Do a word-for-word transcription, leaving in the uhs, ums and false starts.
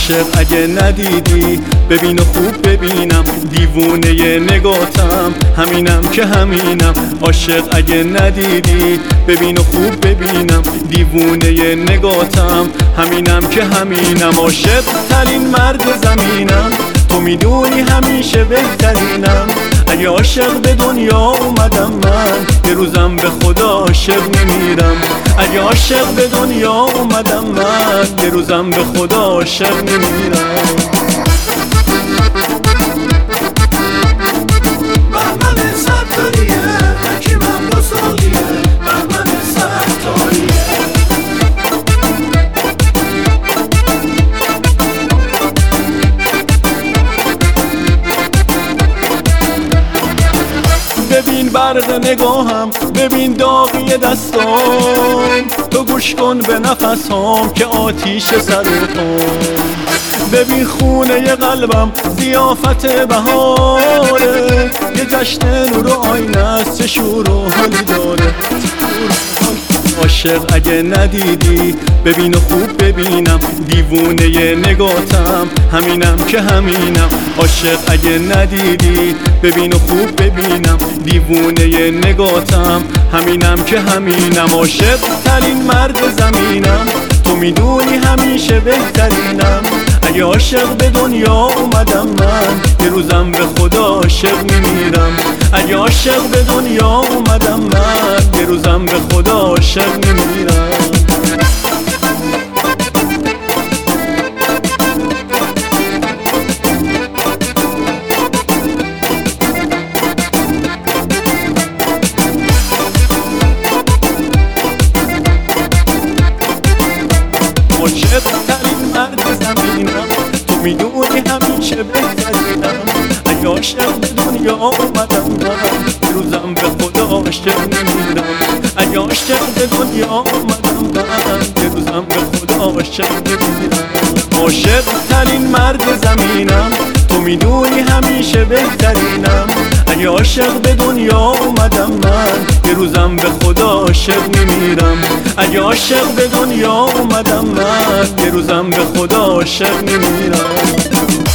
عاشق اگه ندیدی ببین و خوب ببینم، دیوونه نگاتم همینم که همینم. عاشق اگه ندیدی ببین و خوب ببینم، دیوونه نگاتم همینم که همینم. عاشق ترین مرد زمینم، تو میدونی همیشه بهترینم. اگه عاشق به دنیا اومدم من، یه روزم به خدا عاشق نمیرم. اگه عاشق به دنیا اومدم من، یه روزم به خدا عاشق نمیرم. بهمن ستاریه حکیمم دو سالیه، بهمن ستاریه. ببین برق نگاهم، ببین داغی دستام، تو گوش کن به نفسام که آتیش سر و پام. ببین خونه ی قلبم ضیافت بهاره، یه جشن نور و آینه است چه شور و حالی داره. عاشق اگه ندیدی ببین و خوب ببینم، دیوونه نگاتم همینم که همینم. عاشق اگه ندیدی ببین و خوب ببینم، دیوونه نگاتم همینم که همینم. عاشق ترین مرد زمینم، تو میدونی همیشه بهترینم. اگه عاشق به دنیا اومدم من، یه روزم به خدا عاشق نمیرم. اگه عاشق به دنیا اومدم من، یه روزم به خدا عاشق نمیرم. عاشق ترین مرد زمینم، تو میدونی همیشه بهترینم. اگه عاشق به دنیا اومدم من، روزم به خدا عاشق نمیرم. اگه عاشق به دنیا اومدم من، یه روزم به خدا عاشق نمیرم. عاشق ترین مرد زمینم، تو میدونی همیشه بهترینم. اگه عاشق به دنیا اومدم من، یه روزم به خدا عاشق نمیرم. اگه عاشق به دنیا اومدم من، یه روزم به خدا عاشق نمیرم.